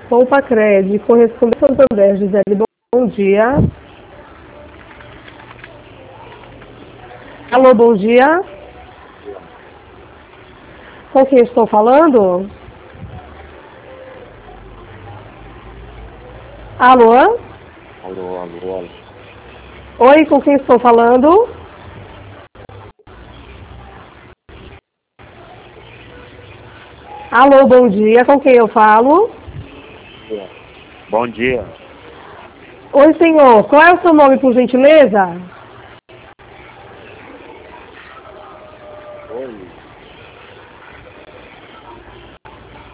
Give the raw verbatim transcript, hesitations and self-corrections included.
Compacred, correspondente Santo André, Gisele, bom dia. Alô, bom dia. Com quem estou falando? Alô? Alô, alô, alô. Oi, com quem estou falando? Alô, bom dia, com quem eu falo? Bom dia. Oi, senhor, qual é o seu nome, por gentileza?